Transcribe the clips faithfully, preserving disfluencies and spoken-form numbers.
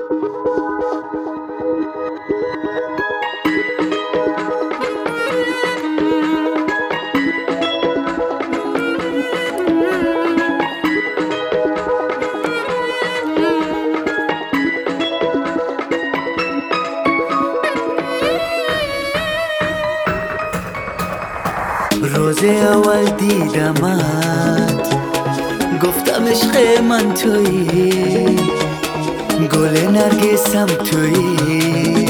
روز اول دیدمت گفتم عشق من تویی، گل نرگسم تویی،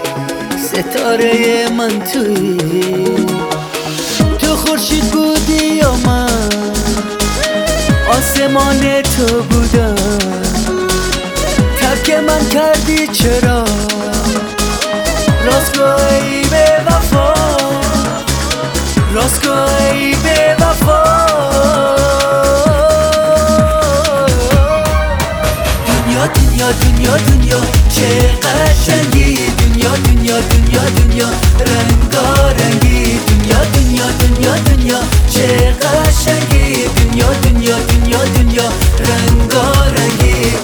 ستاره من تویی. تو خورشید بودی یا من آسمان تو بودم، ترک من کردی چرا؟ راست گو ای به وفا، راست گو ای به وفا. دنیا دنیا دنیا دنیا چه قشنگی، دنیا دنیا دنیا دنیا رنگارنگی، دنیا دنیا دنیا دنیا چه قشنگی، دنیا دنیا دنیا دنیا رنگارنگی.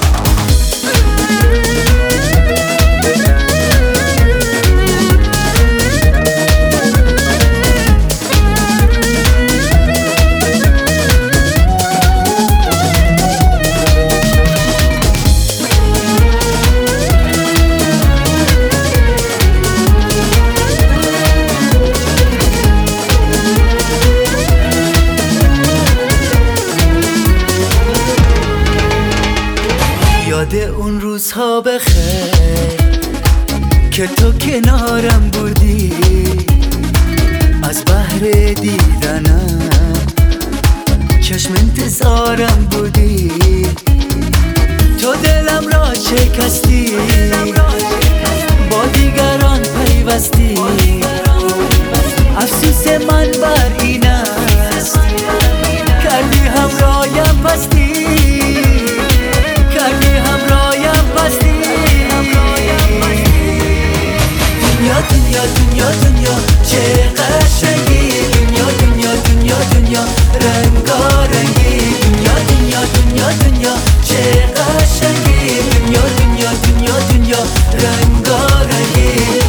یاد اون روزها بخیر که تو کنارم بودی، از بحر دیدنم چشم انتظارم بودی. تو دلم را شکستی، با دیگران پیوستی. افسوس من بر این است کردی همرایم پستی، کردی همرایم پستی. دنیا دنیا دنیا دنیا چه قشنگی، دنیا دنیا دنیا دنیا رنگارنگی، دنیا دنیا دنیا دنیا چه قشنگی، دنیا دنیا دنیا دنیا رنگارنگی.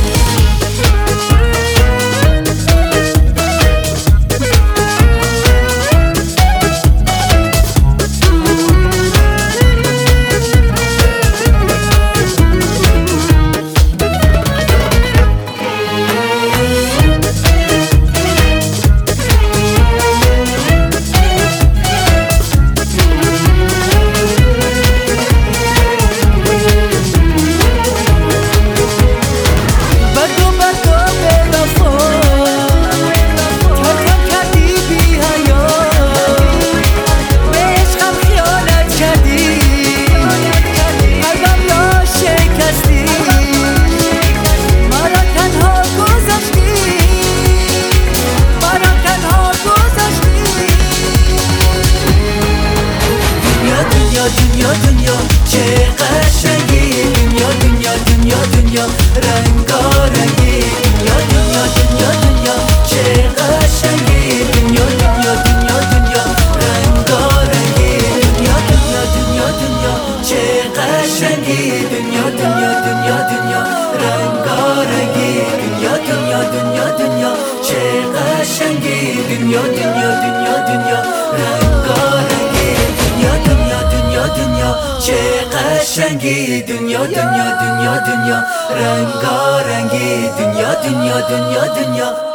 دنیا دنیا چه قشنگی، دنیا دنیا دنیا دنیا رنگارنگی، دنیا دنیا دنیا دنیا چه قشنگی، دنیا دنیا دنیا دنیا رنگارنگی، دنیا دنیا دنیا دنیا چه قشنگی، دنیا دنیا دنیا دنیا رنگارنگی، دنیا دنیا دنیا دنیا چه قشنگی، دنیا دنیا دنیا دنیا رنگارنگی، دنیا دنیا دنیا دنیا چه قشنگی، دنیا دنیا دنیا دنیا رنگارنگی، دنیا دنیا دنیا دنیا